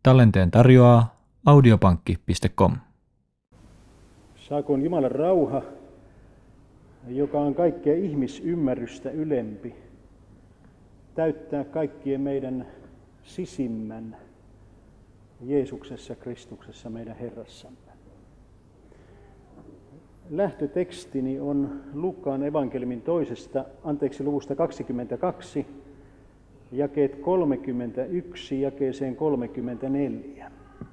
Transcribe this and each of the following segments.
Tallenteen tarjoaa audiopankki.com. Saakoon Jumalan rauha, joka on kaikkea ihmisymmärrystä ylempi, täyttää kaikkien meidän sisimmän Jeesuksessa Kristuksessa meidän Herrassamme. Lähtötekstini on Luukkaan evankeliumin luvusta 22, jakeet 31 jakeeseen 34.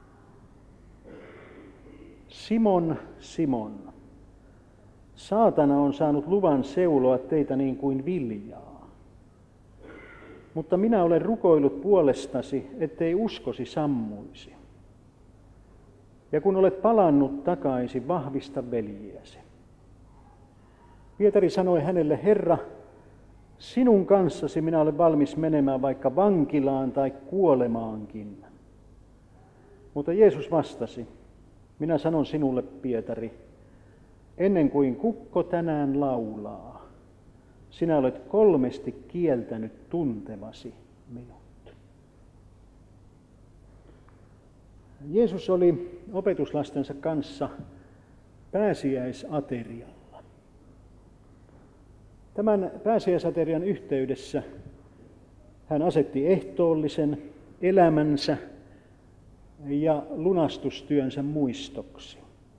Simon, Simon, saatana on saanut luvan seuloa teitä niin kuin viljaa. Mutta minä olen rukoillut puolestasi, ettei uskosi sammuisi. Ja kun olet palannut takaisin, vahvista veljiäsi. Pietari sanoi hänelle, Herra, sinun kanssasi minä olen valmis menemään vaikka vankilaan tai kuolemaankin. Mutta Jeesus vastasi, minä sanon sinulle, Pietari, ennen kuin kukko tänään laulaa, sinä olet 3 kieltänyt tuntevasi minut. Jeesus oli opetuslastensa kanssa pääsiäisaterialla. Tämän pääsiäisaterian yhteydessä hän asetti ehtoollisen elämänsä ja lunastustyönsä muistoksi.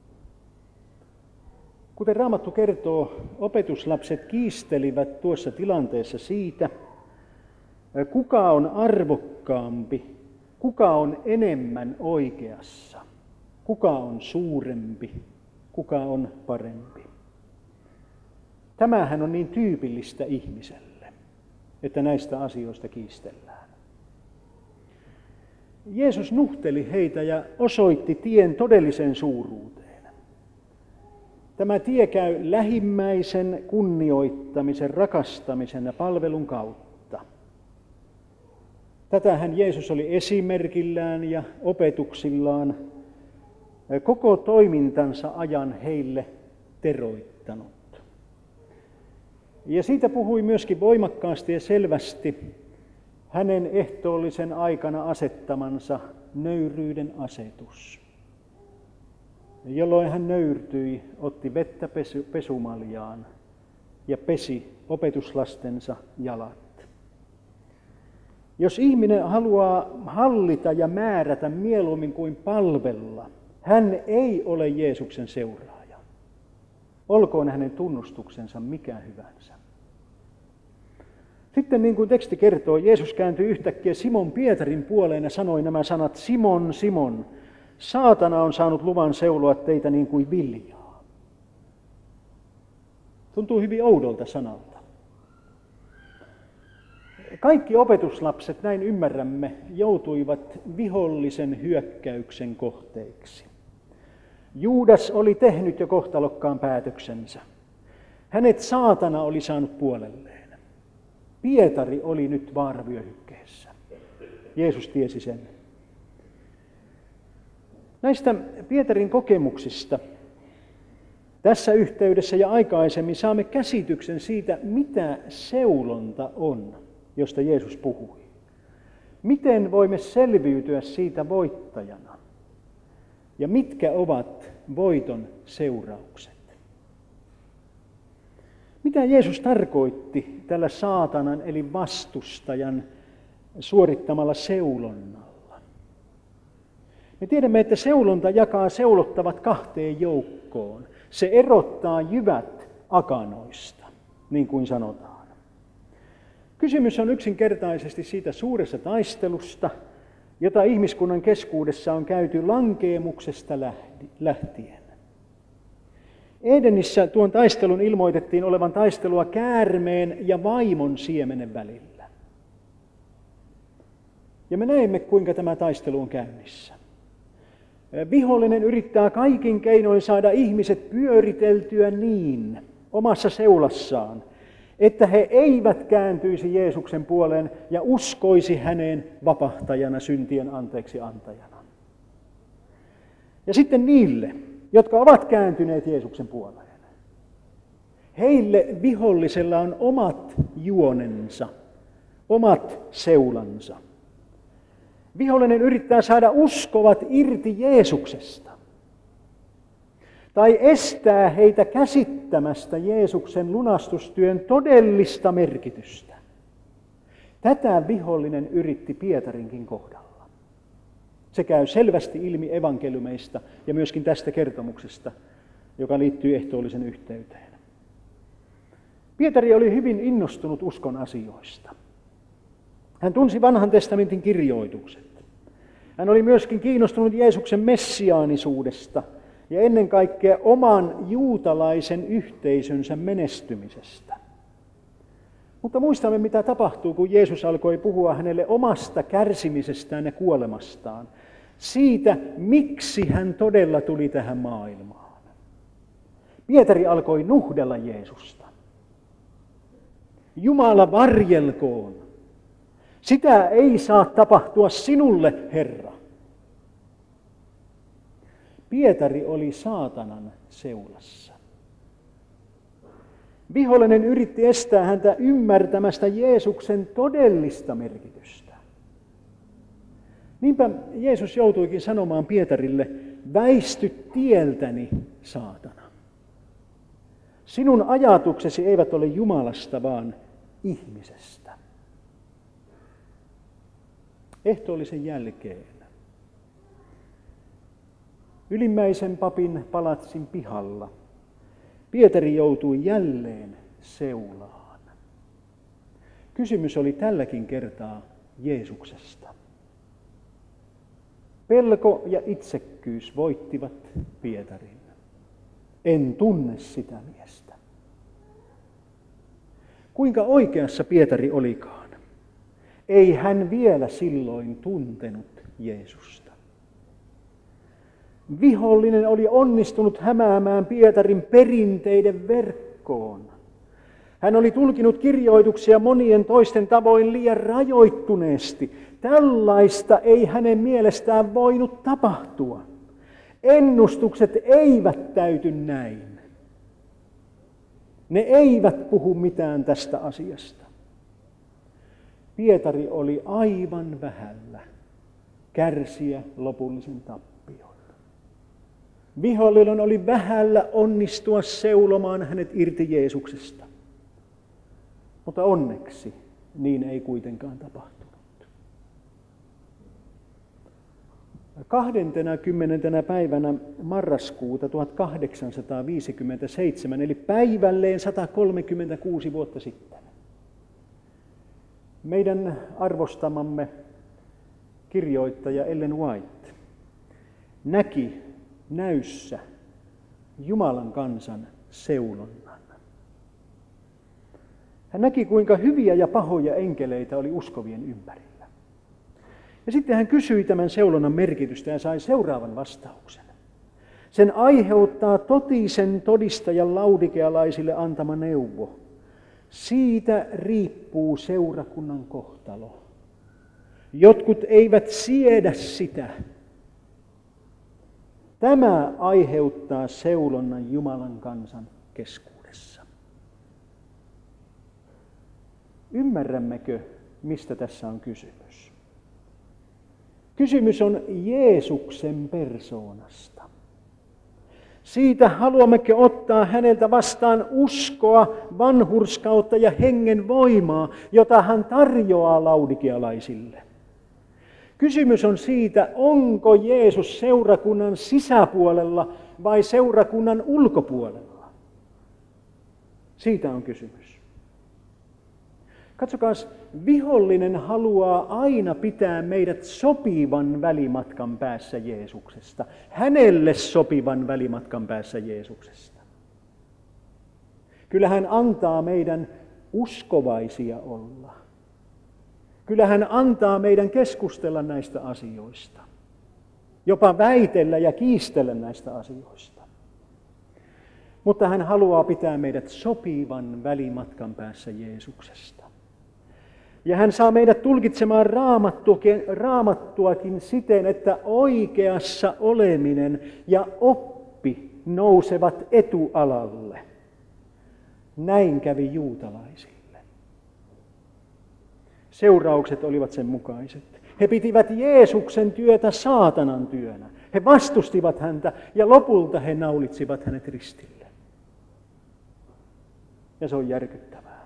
Kuten Raamattu kertoo, opetuslapset kiistelivät tuossa tilanteessa siitä, kuka on arvokkaampi, kuka on enemmän oikeassa, kuka on suurempi, kuka on parempi. Tämähän on niin tyypillistä ihmiselle, että näistä asioista kiistellään. Jeesus nuhteli heitä ja osoitti tien todelliseen suuruuteen. Tämä tie käy lähimmäisen kunnioittamisen, rakastamisen ja palvelun kautta. Tätähän Jeesus oli esimerkillään ja opetuksillaan koko toimintansa ajan heille teroittanut. Ja siitä puhui myöskin voimakkaasti ja selvästi hänen ehtoollisen aikana asettamansa nöyryyden asetus. Jolloin hän nöyrtyi, otti vettä pesumaljaan ja pesi opetuslastensa jalat. Jos ihminen haluaa hallita ja määrätä mieluummin kuin palvella, hän ei ole Jeesuksen seuraaja. Olkoon hänen tunnustuksensa mikä hyvänsä. Sitten niin kuin teksti kertoo, Jeesus kääntyi yhtäkkiä Simon Pietarin puoleen ja sanoi nämä sanat, Simon, Simon, saatana on saanut luvan seuloa teitä niin kuin viljaa. Tuntuu hyvin oudolta sanalta. Kaikki opetuslapset, näin ymmärrämme, joutuivat vihollisen hyökkäyksen kohteiksi. Juudas oli tehnyt jo kohtalokkaan päätöksensä. Hänet saatana oli saanut puolelleen. Pietari oli nyt vaaravyöhykkeessä. Jeesus tiesi sen. Näistä Pietarin kokemuksista tässä yhteydessä ja aikaisemmin saamme käsityksen siitä, mitä seulonta on, josta Jeesus puhui. Miten voimme selviytyä siitä voittajana? Ja mitkä ovat voiton seuraukset? Mitä Jeesus tarkoitti tällä saatanan eli vastustajan suorittamalla seulonnalla? Me tiedämme, että seulonta jakaa seulottavat 2 joukkoon. Se erottaa jyvät akanoista, niin kuin sanotaan. Kysymys on yksinkertaisesti siitä suuresta taistelusta, jota ihmiskunnan keskuudessa on käyty lankeemuksesta lähtien. Edenissä tuon taistelun ilmoitettiin olevan taistelua käärmeen ja vaimon siemenen välillä. Ja me näemme, kuinka tämä taistelu on käynnissä. Vihollinen yrittää kaikin keinoin saada ihmiset pyöriteltyä niin omassa seulassaan, että he eivät kääntyisi Jeesuksen puoleen ja uskoisi häneen vapahtajana, syntien anteeksi antajana. Ja sitten niille, jotka ovat kääntyneet Jeesuksen puoleen. Heille vihollisella on omat juonensa, omat seulansa. Vihollinen yrittää saada uskovat irti Jeesuksesta tai estää heitä käsittämästä Jeesuksen lunastustyön todellista merkitystä. Tätä vihollinen yritti Pietarinkin kohdalla. Se käy selvästi ilmi evankeliumeista ja myöskin tästä kertomuksesta, joka liittyy ehtoollisen yhteyteen. Pietari oli hyvin innostunut uskon asioista. Hän tunsi vanhan testamentin kirjoitukset. Hän oli myöskin kiinnostunut Jeesuksen messiaanisuudesta ja ennen kaikkea oman juutalaisen yhteisönsä menestymisestä. Mutta muistamme, mitä tapahtuu, kun Jeesus alkoi puhua hänelle omasta kärsimisestään ja kuolemastaan. Siitä, miksi hän todella tuli tähän maailmaan. Pietari alkoi nuhdella Jeesusta. Jumala varjelkoon. Sitä ei saa tapahtua sinulle, Herra. Pietari oli saatanan seulassa. Vihollinen yritti estää häntä ymmärtämästä Jeesuksen todellista merkitystä. Niinpä Jeesus joutuikin sanomaan Pietarille, väisty tieltäni, saatana. Sinun ajatuksesi eivät ole Jumalasta, vaan ihmisestä. Ehtoollisen jälkeen ylimmäisen papin palatsin pihalla Pietari joutui jälleen seulaan. Kysymys oli tälläkin kertaa Jeesuksesta. Pelko ja itsekkyys voittivat Pietarin. En tunne sitä miestä. Kuinka oikeassa Pietari olikaan? Ei hän vielä silloin tuntenut Jeesusta. Vihollinen oli onnistunut hämäämään Pietarin perinteiden verkkoon. Hän oli tulkinut kirjoituksia monien toisten tavoin liian rajoittuneesti. Tällaista ei hänen mielestään voinut tapahtua. Ennustukset eivät täyty näin. Ne eivät puhu mitään tästä asiasta. Pietari oli aivan vähällä kärsiä lopullisen tappion. Vihollinen oli vähällä onnistua seulomaan hänet irti Jeesuksesta. Mutta onneksi niin ei kuitenkaan tapahtunut. 20. päivänä marraskuuta 1857, eli päivälleen 136 vuotta sitten, meidän arvostamamme kirjoittaja Ellen White näki näyssä Jumalan kansan seulonnan. Hän näki, kuinka hyviä ja pahoja enkeleitä oli uskovien ympärillä. Ja sitten hän kysyi tämän seulonnan merkitystä ja sai seuraavan vastauksen. Sen aiheuttaa totisen todistajan laudikealaisille antama neuvo. Siitä riippuu seurakunnan kohtalo. Jotkut eivät siedä sitä. Tämä aiheuttaa seulonnan Jumalan kansan keskuudessa. Ymmärrämmekö, mistä tässä on kysymys? Kysymys on Jeesuksen persoonasta. Siitä haluammeko ottaa häneltä vastaan uskoa, vanhurskautta ja hengen voimaa, jota hän tarjoaa laudikealaisille. Kysymys on siitä, onko Jeesus seurakunnan sisäpuolella vai seurakunnan ulkopuolella. Siitä on kysymys. Katsokaa, vihollinen haluaa aina pitää meidät sopivan välimatkan päässä Jeesuksesta. Hänelle sopivan välimatkan päässä Jeesuksesta. Kyllä hän antaa meidän uskovaisia olla. Kyllä hän antaa meidän keskustella näistä asioista. Jopa väitellä ja kiistellä näistä asioista. Mutta hän haluaa pitää meidät sopivan välimatkan päässä Jeesuksesta. Ja hän saa meidät tulkitsemaan raamattuakin siten, että oikeassa oleminen ja oppi nousevat etualalle. Näin kävi juutalaisille. Seuraukset olivat sen mukaiset. He pitivät Jeesuksen työtä saatanan työnä. He vastustivat häntä ja lopulta he naulitsivat hänet ristille. Ja se on järkyttävää.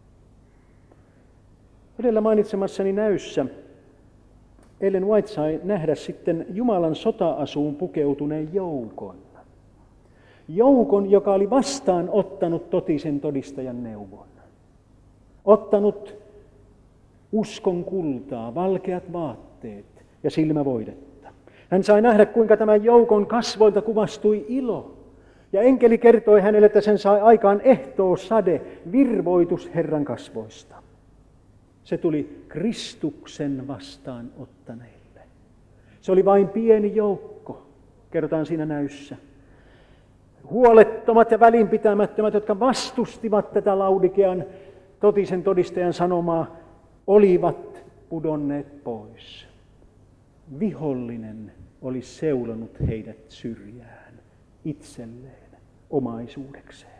Edellä mainitsemassani näyssä Ellen White sai nähdä sitten Jumalan sota-asuun pukeutuneen joukon. Joukon, joka oli vastaanottanut totisen todistajan neuvon. Ottanut uskon kultaa, valkeat vaatteet ja silmävoidetta. Hän sai nähdä, kuinka tämän joukon kasvoilta kuvastui ilo. Ja enkeli kertoi hänelle, että sen sai aikaan ehtoosade, virvoitus Herran kasvoista. Se tuli Kristuksen vastaanottaneille. Se oli vain pieni joukko, kerrotaan siinä näyssä. Huolettomat ja välinpitämättömät, jotka vastustivat tätä Laudikean totisen todistajan sanomaa, olivat pudonneet pois. Vihollinen oli seulonut heidät syrjään, itselleen, omaisuudekseen.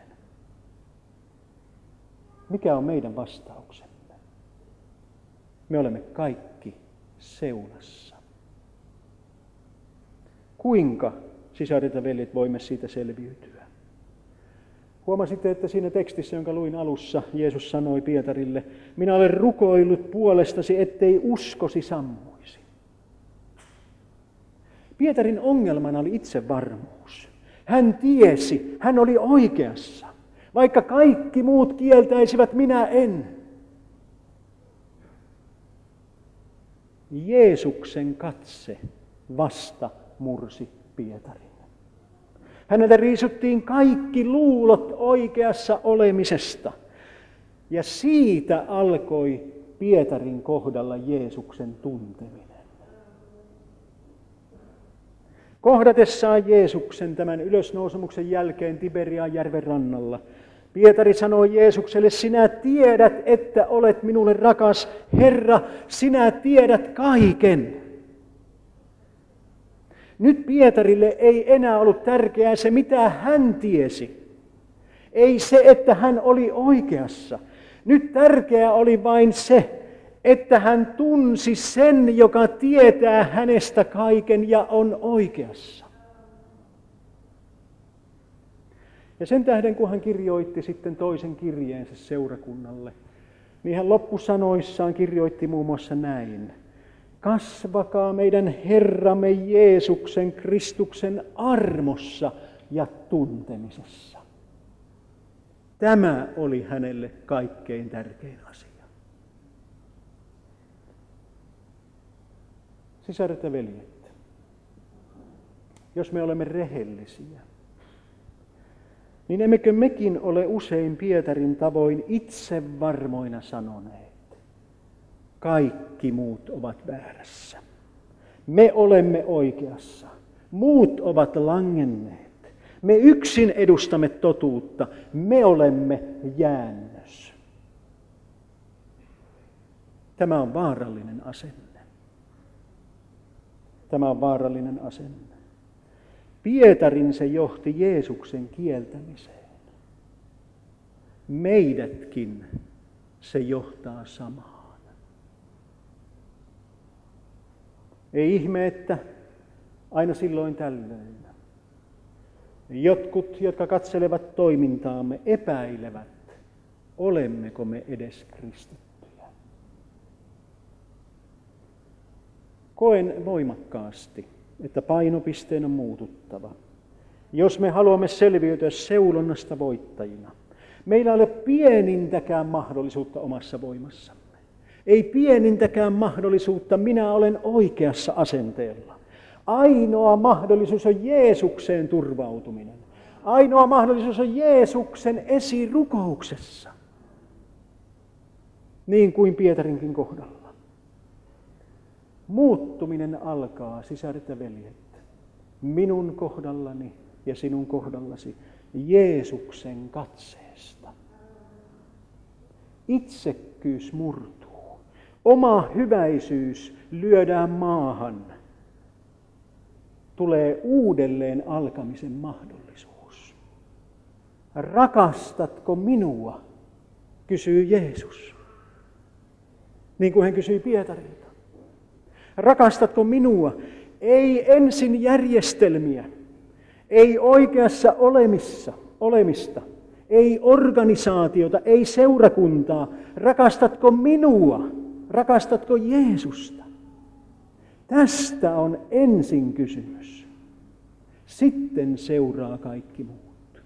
Mikä on meidän vastauksemme? Me olemme kaikki seulassa. Kuinka, sisaret ja veljet, voimme siitä selviytyä? Huomasitte, että siinä tekstissä, jonka luin alussa, Jeesus sanoi Pietarille, minä olen rukoillut puolestasi, ettei uskosi sammuisi. Pietarin ongelmana oli itsevarmuus. Hän tiesi, hän oli oikeassa. Vaikka kaikki muut kieltäisivät, minä en. Jeesuksen katse vasta mursi Pietarin. Häneltä riisuttiin kaikki luulot oikeassa olemisesta. Ja siitä alkoi Pietarin kohdalla Jeesuksen tunteminen. Kohdatessaan Jeesuksen tämän ylösnousemuksen jälkeen Tiberian järven rannalla, Pietari sanoi Jeesukselle, sinä tiedät, että olet minulle rakas. Herra, sinä tiedät kaiken. Nyt Pietarille ei enää ollut tärkeää se, mitä hän tiesi. Ei se, että hän oli oikeassa. Nyt tärkeää oli vain se, että hän tunsi sen, joka tietää hänestä kaiken ja on oikeassa. Ja sen tähden, kun hän kirjoitti sitten toisen kirjeensä seurakunnalle, niin hän loppusanoissaan kirjoitti muun muassa näin. Kasvakaa meidän Herramme Jeesuksen Kristuksen armossa ja tuntemisessa. Tämä oli hänelle kaikkein tärkein asia. Sisaret ja veljet, jos me olemme rehellisiä, niin emmekö mekin ole usein Pietarin tavoin itsevarmoina sanoneet, kaikki muut ovat väärässä. Me olemme oikeassa. Muut ovat langenneet. Me yksin edustamme totuutta. Me olemme jäännös. Tämä on vaarallinen asenne. Tämä on vaarallinen asenne. Pietarin se johti Jeesuksen kieltämiseen. Meidätkin se johtaa samaan. Ei ihme, että aina silloin tällöin jotkut, jotka katselevat toimintaamme, epäilevät, olemmeko me edes kristittyjä. Koen voimakkaasti, että painopisteen on muututtava. Jos me haluamme selviytyä seulonnasta voittajina, meillä ei ole pienintäkään mahdollisuutta omassa voimassamme. Ei pienintäkään mahdollisuutta, minä olen oikeassa asenteella. Ainoa mahdollisuus on Jeesukseen turvautuminen. Ainoa mahdollisuus on Jeesuksen esirukouksessa. Niin kuin Pietarinkin kohdalla. Muuttuminen alkaa, sisaret ja veljet, minun kohdallani ja sinun kohdallasi Jeesuksen katseesta. Itsekkyys murtuu. Oma hyväisyys lyödään maahan. Tulee uudelleen alkamisen mahdollisuus. Rakastatko minua? Kysyy Jeesus. Niin kuin hän kysyi Pietarilta. Rakastatko minua? Ei ensin järjestelmiä, ei oikeassa olemista, ei organisaatiota, ei seurakuntaa. Rakastatko minua? Rakastatko Jeesusta? Tästä on ensin kysymys. Sitten seuraa kaikki muut.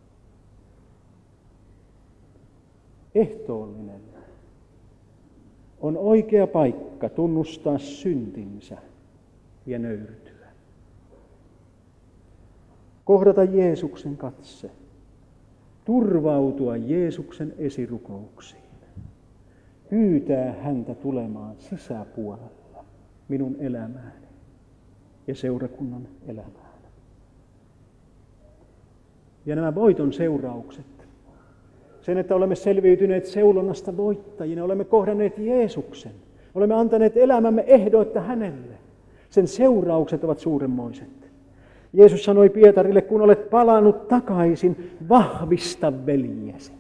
Ehtoollinen on oikea paikka tunnustaa syntinsä ja nöyrtyä. Kohdata Jeesuksen katse. Turvautua Jeesuksen esirukouksiin. Pyytää häntä tulemaan sisäpuolella minun elämääni ja seurakunnan elämään. Ja nämä voiton seuraukset, sen, että olemme selviytyneet seulonnasta voittajina, olemme kohdanneet Jeesuksen, olemme antaneet elämämme ehdoitta hänelle. Sen seuraukset ovat suuremmoiset. Jeesus sanoi Pietarille, kun olet palannut takaisin, vahvista veljesi.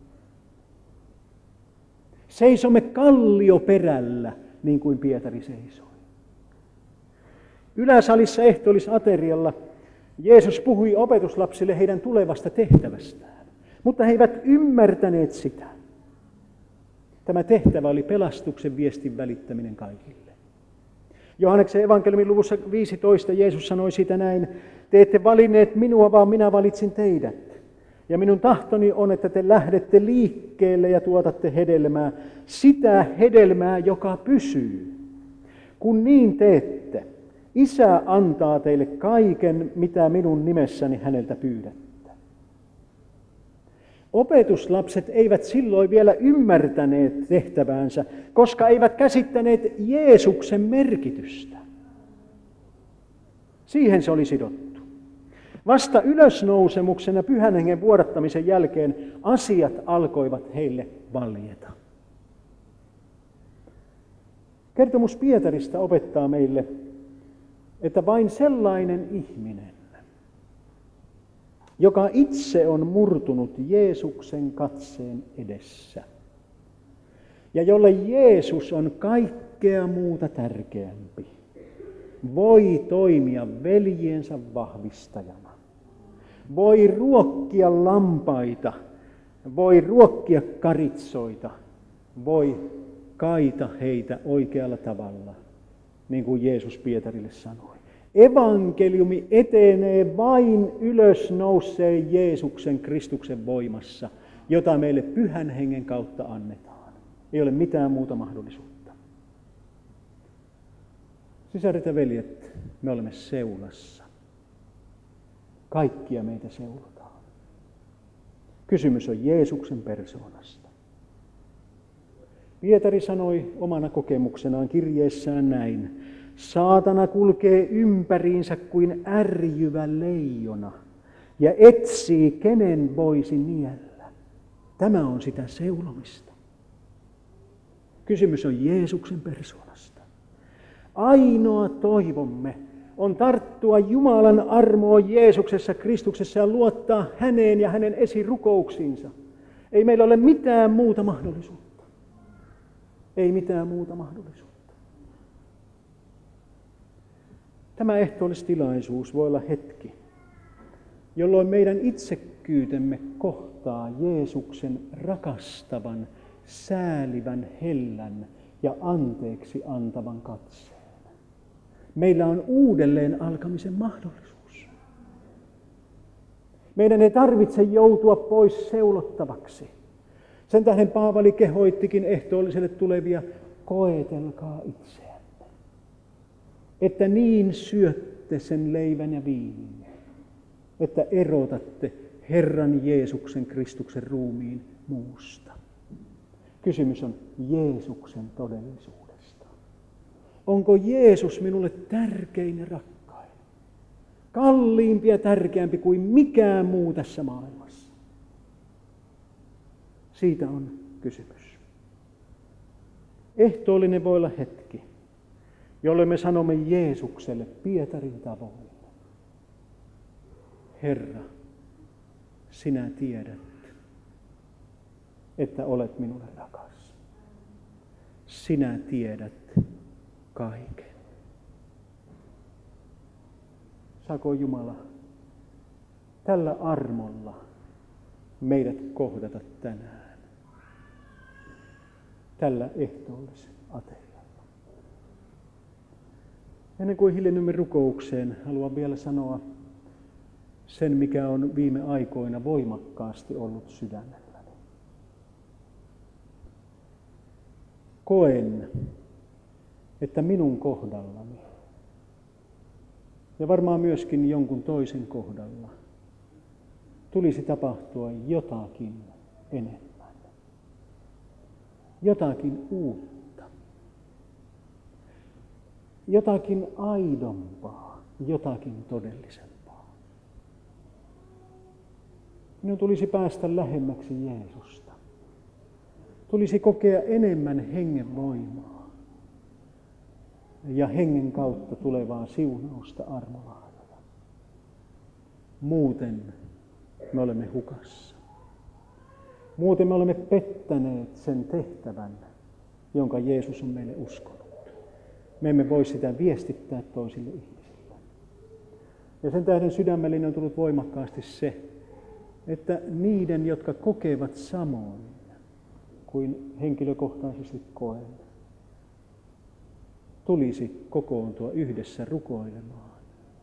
Seisomme kallioperällä, niin kuin Pietari seisoi. Yläsalissa ehtoollisaterialla Jeesus puhui opetuslapsille heidän tulevasta tehtävästään, mutta he eivät ymmärtäneet sitä. Tämä tehtävä oli pelastuksen viestin välittäminen kaikille. Johanneksen evankeliumin luvussa 15 Jeesus sanoi sitä näin: te ette valinneet minua, vaan minä valitsin teidät. Ja minun tahtoni on, että te lähdette liikkeelle ja tuotatte hedelmää, sitä hedelmää, joka pysyy. Kun niin teette, Isä antaa teille kaiken, mitä minun nimessäni häneltä pyydätte. Opetuslapset eivät silloin vielä ymmärtäneet tehtäväänsä, koska eivät käsittäneet Jeesuksen merkitystä. Siihen se oli sidottu. Vasta ylösnousemuksen ja Pyhän Hengen vuodattamisen jälkeen asiat alkoivat heille valjeta. Kertomus Pietarista opettaa meille, että vain sellainen ihminen, joka itse on murtunut Jeesuksen katseen edessä ja jolle Jeesus on kaikkea muuta tärkeämpi, voi toimia veljiensä vahvistajana, voi ruokkia lampaita, voi ruokkia karitsoita, voi kaita heitä oikealla tavalla, niin kuin Jeesus Pietarille sanoi. Evankeliumi etenee vain ylösnouseen Jeesuksen Kristuksen voimassa, jota meille Pyhän Hengen kautta annetaan. Ei ole mitään muuta mahdollisuutta. Sisaret ja veljet, me olemme seulassa. Kaikkia meitä seulotaan. Kysymys on Jeesuksen persoonasta. Pietari sanoi omana kokemuksenaan kirjeessään näin: saatana kulkee ympäriinsä kuin ärjyvä leijona ja etsii, kenen voisi niellä. Tämä on sitä seulomista. Kysymys on Jeesuksen persoonasta. Ainoa toivomme on tarttua Jumalan armoon Jeesuksessa Kristuksessa ja luottaa häneen ja hänen esirukouksiinsa. Ei meillä ole mitään muuta mahdollisuutta. Ei mitään muuta mahdollisuutta. Tämä ehtoollistilaisuus voi olla hetki, jolloin meidän itsekkyytemme kohtaa Jeesuksen rakastavan, säälivän, hellän ja anteeksi antavan katseen. Meillä on uudelleen alkamisen mahdollisuus. Meidän ei tarvitse joutua pois seulottavaksi. Sen tähden Paavali kehoittikin ehtoolliselle tulevia: koetelkaa itseänne, että niin syötte sen leivän ja viinin, että erotatte Herran Jeesuksen Kristuksen ruumiin muusta. Kysymys on Jeesuksen todellisuudesta. Onko Jeesus minulle tärkein ja rakkain? Kalliimpi ja tärkeämpi kuin mikään muu tässä maailmassa. Siitä on kysymys. Ehtoollinen voi olla hetki, jolloin me sanomme Jeesukselle Pietarin tavoin: Herra, sinä tiedät, että olet minulle rakas. Sinä tiedät kaiken. saako Jumala tällä armolla meidät kohdata tänään, tällä ehtoollisaterialla. Ennen kuin hiljennymme rukoukseen, haluan vielä sanoa sen, mikä on viime aikoina voimakkaasti ollut sydämelläni. Koen, että minun kohdallani ja varmaan myöskin jonkun toisen kohdalla tulisi tapahtua jotakin enemmän, jotakin uutta, jotakin aidompaa, jotakin todellisempaa. Minun tulisi päästä lähemmäksi Jeesusta. Tulisi kokea enemmän hengen voimaa ja hengen kautta tulevaa siunausta armolahjoja. Muuten me olemme hukassa. Muuten me olemme pettäneet sen tehtävän, jonka Jeesus on meille uskonut. Me emme voi sitä viestittää toisille ihmisille. Ja sen tähden sydämelleni on tullut voimakkaasti se, että niiden, jotka kokevat samoin kuin henkilökohtaisesti koen, tulisi kokoontua yhdessä rukoilemaan,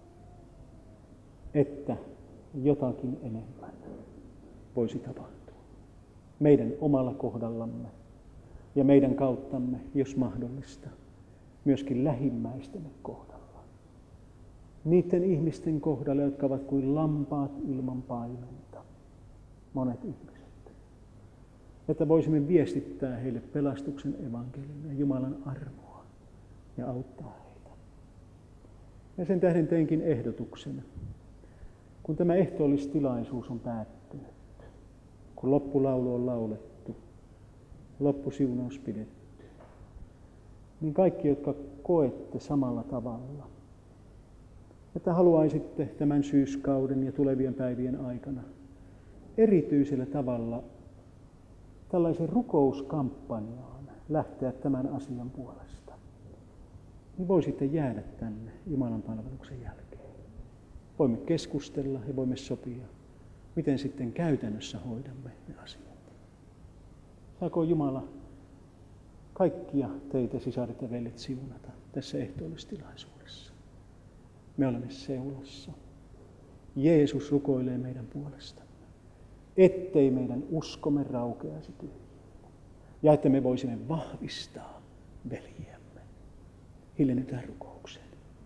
että jotakin enemmän voisi tapahtua. Meidän omalla kohdallamme ja meidän kauttamme, jos mahdollista, myöskin lähimmäistemme kohdalla. Niiden ihmisten kohdalla, jotka ovat kuin lampaat ilman paimenta, monet ihmiset. Että voisimme viestittää heille pelastuksen evankeliumia ja Jumalan armoa ja auttaa heitä. Ja sen tähden teinkin ehdotuksen, kun tämä ehtoollistilaisuus on päättynyt, kun loppulaulu on laulettu, loppusiunaus pidetty, niin kaikki, jotka koette samalla tavalla, että haluaisitte tämän syyskauden ja tulevien päivien aikana erityisellä tavalla tällaisen rukouskampanjaan lähteä tämän asian puolesta, niin voisitte jäädä tänne Jumalan palveluksen jälkeen. Voimme keskustella ja voimme sopia, miten sitten käytännössä hoidamme ne asiat. Saako Jumala kaikkia teitä, sisaret ja veljet, siunata tässä ehtoollistilaisuudessa. Me olemme seulassa. Jeesus rukoilee meidän puolestamme, ettei meidän uskomme raukeaisi tyhjiin ja että me voisimme vahvistaa veljiämme. Hiljennytään rukoukseen.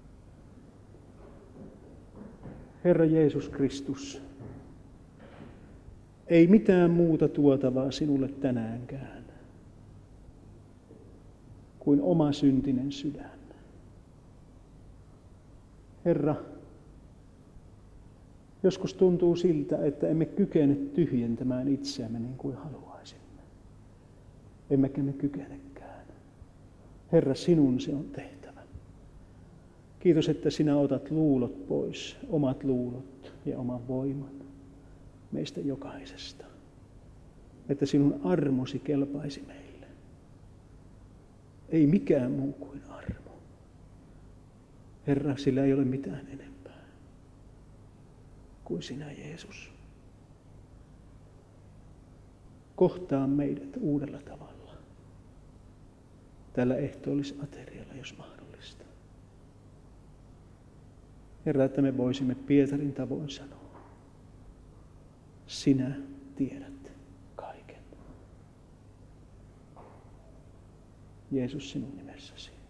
Herra Jeesus Kristus, ei mitään muuta tuotavaa sinulle tänäänkään kuin oma syntinen sydän. Herra, joskus tuntuu siltä, että emme kykene tyhjentämään itseämme niin kuin haluaisimme. Emmekä me kykenekään. Herra, sinun se on tehtävä. Kiitos, että sinä otat luulot pois, omat luulot ja oman voiman meistä jokaisesta. Että sinun armosi kelpaisi meille. Ei mikään muu kuin armo. Herra, sillä ei ole mitään enempää kuin sinä, Jeesus. Kohtaa meidät uudella tavalla tällä ehtoollisaterialla, jos mahdollista. Herra, että me voisimme Pietarin tavoin sanoa, sinä tiedät kaiken. Jeesus, sinun nimessäsi.